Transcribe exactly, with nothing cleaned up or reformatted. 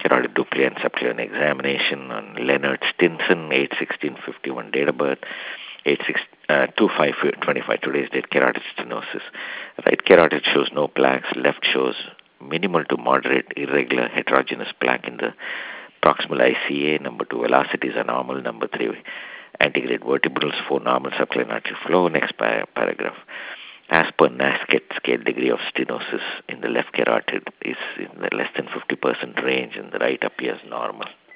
carotid dupli and subclavian examination on Leonard Stinson, eight sixteen fifty-one date of birth, eight six uh, two five twenty-five today's date, carotid stenosis. Right carotid shows no plaques, left shows minimal to moderate irregular heterogeneous plaque in the proximal I C A. Number two, velocities are normal. Number three, antegrade vertebrals, four, normal subclavian arterial flow. Next par- paragraph. As per NASCAT scale, degree of stenosis in the left carotid is in the less than fifty percent range and the right appears normal.